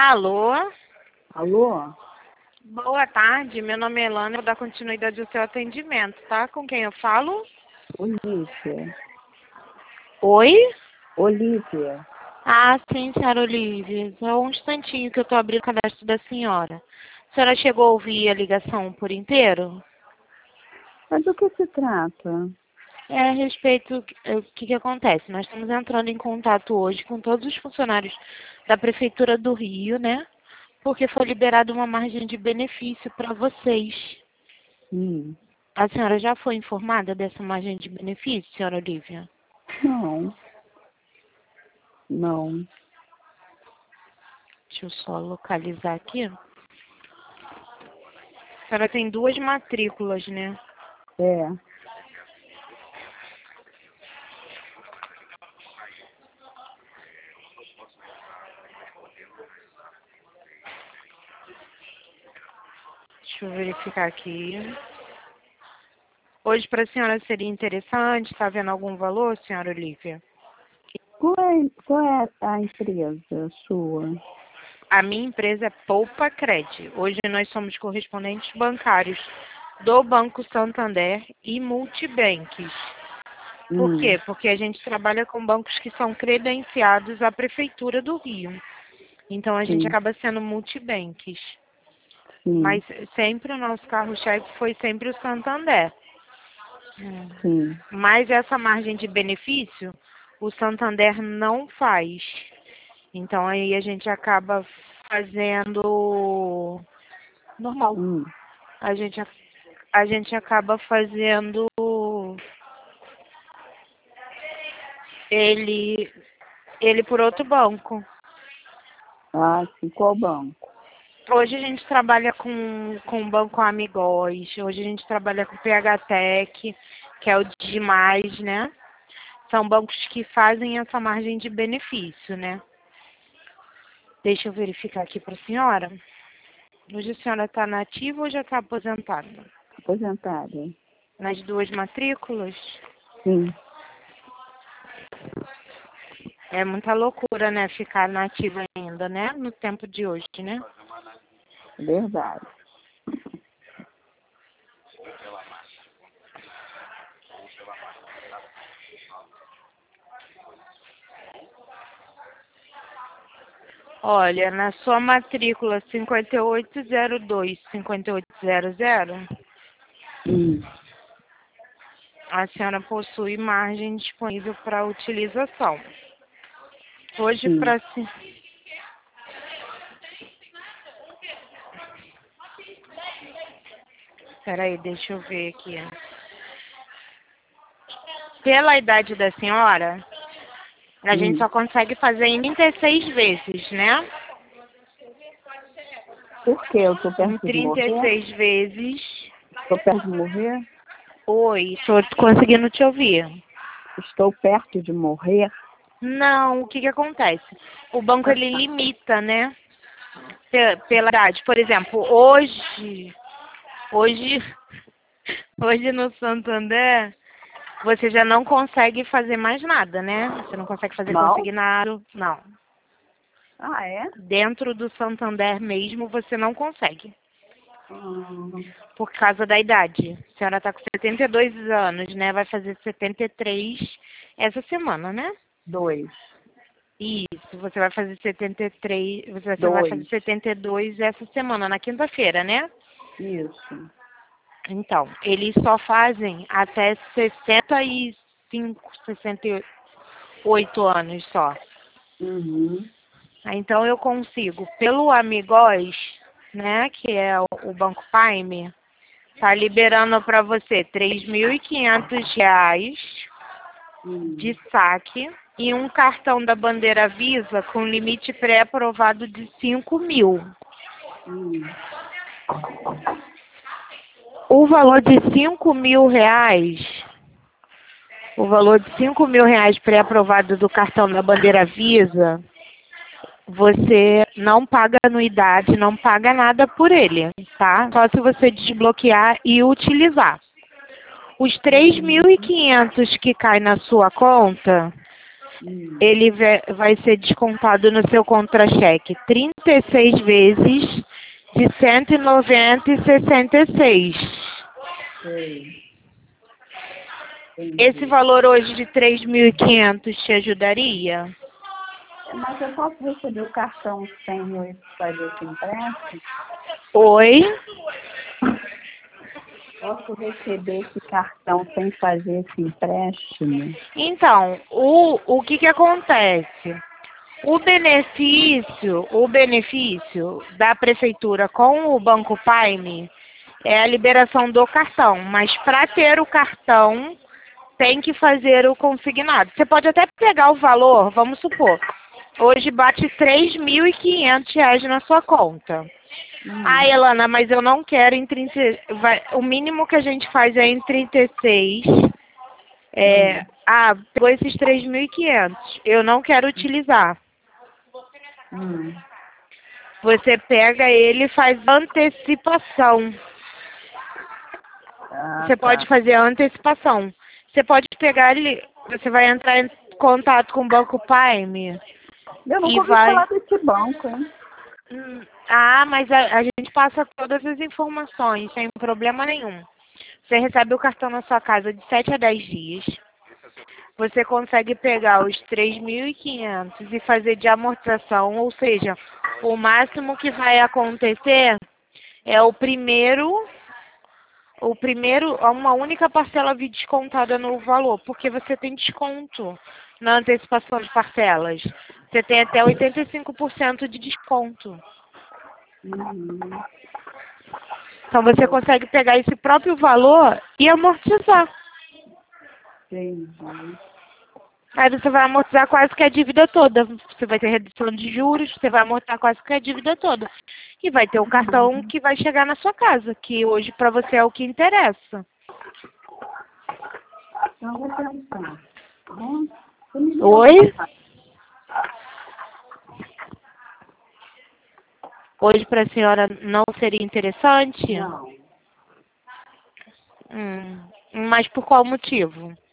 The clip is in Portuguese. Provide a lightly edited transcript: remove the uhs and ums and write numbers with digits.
Alô? Alô? Boa tarde, meu nome é Elana, vou dar continuidade ao seu atendimento, tá? Com quem eu falo? Olívia. Oi? Olívia. Ah, sim, senhora Olívia. Só um instantinho que eu tô abrindo o cadastro da senhora. A senhora chegou a ouvir a ligação por inteiro? Mas do que se trata? É a respeito, o que acontece? Nós estamos entrando em contato hoje com todos os funcionários da Prefeitura do Rio, né? Porque foi liberada uma margem de benefício para vocês. Hum. A senhora já foi informada dessa margem de benefício, senhora Olívia? Não. Não. Deixa eu só localizar aqui. A senhora tem 2 matrículas, né? É. Deixa eu verificar aqui. Hoje para a senhora seria interessante, está vendo algum valor, senhora Olívia? Qual é a empresa sua? A minha empresa é Poupa Cred. Hoje nós somos correspondentes bancários do Banco Santander e Multibanks. Por quê? Porque a gente trabalha com bancos que são credenciados à Prefeitura do Rio. Então a gente Sim. acaba sendo multibanks. Sim. Mas sempre o nosso carro-chefe foi sempre o Santander. Sim. Mas essa margem de benefício, o Santander não faz. Então aí a gente acaba fazendo normal. A gente acaba fazendo ele por outro banco. Ah, sim. Qual banco? Hoje a gente trabalha com o Banco Amigóis, hoje a gente trabalha com o PHTEC, que é o Demais, né? São bancos que fazem essa margem de benefício, né? Deixa eu verificar aqui para a senhora. Hoje a senhora está nativa ou já está aposentada? Aposentada. Nas 2 matrículas? Sim. É muita loucura, né? Ficar nativa ainda, né? No tempo de hoje, né? É verdade. Olha, na sua matrícula 5802-5800, a senhora possui margem disponível para utilização. Hoje, Sim. para se... Peraí, deixa eu ver aqui. Pela idade da senhora, a gente só consegue fazer em 36 vezes, né? Por quê? Eu tô Em perto de morrer? 36 vezes. Estou perto de morrer? Oi, estou conseguindo te ouvir. Estou perto de morrer? Não, o que acontece? O banco, ele limita, né? Pela idade. Por exemplo, hoje no Santander, você já não consegue fazer mais nada, né? Você não consegue fazer Não? consignado, não. Ah, é? Dentro do Santander mesmo, você não consegue. Hum. Por causa da idade. A senhora está com 72 anos, né? Vai fazer 73 essa semana, né? 2. Isso, você vai fazer 73, você vai fazer 2. 72 essa semana, na quinta-feira, né? Isso. Então, eles só fazem até 65, 68 anos só. Uhum. Então, eu consigo, pelo Amigóis, né, que é o Banco Prime, tá liberando para você R$ 3.500 de saque e um cartão da Bandeira Visa com limite pré-aprovado de 5.000. O valor de R$ 5.000, o valor de R$ 5.000 pré-aprovado do cartão da Bandeira Visa, você não paga anuidade, não paga nada por ele, tá? Só se você desbloquear e utilizar. Os 3.500 que cai na sua conta ele vai ser descontado no seu contra-cheque 36 vezes de 190,66. Sei. Esse valor hoje de 3.500 te ajudaria? Mas eu posso receber o cartão sem eu fazer esse empréstimo? Oi? Posso receber esse cartão sem fazer esse empréstimo? Então, o que acontece? O benefício da prefeitura com o Banco Prime é a liberação do cartão, mas para ter o cartão tem que fazer o consignado. Você pode até pegar o valor, vamos supor, hoje bate R$ 3.500 na sua conta. Ah, Elana, mas eu não quero em 30, o mínimo que a gente faz é em 36. Pegou esses 3.500. Eu não quero utilizar. Você pega ele e faz antecipação. Você pode fazer a antecipação. Você pode pegar ele, você vai entrar em contato com o Banco Prime. Eu não ouvi falar desse banco, hein? Mas a gente passa todas as informações, sem problema nenhum. Você recebe o cartão na sua casa de 7 a 10 dias. Você consegue pegar os 3.500 e fazer de amortização, ou seja, o máximo que vai acontecer é uma única parcela vir descontada no valor, porque você tem desconto na antecipação de parcelas. Você tem até 85% de desconto. Então você consegue pegar esse próprio valor e amortizar. Entendi. Aí você vai amortizar quase que a dívida toda. Você vai ter redução de juros, você vai amortizar quase que a dívida toda. E vai ter o cartão que vai chegar na sua casa, que hoje para você é o que interessa. Então, vou pensar. Oi? Hoje para a senhora não seria interessante? Não. Mas por qual motivo?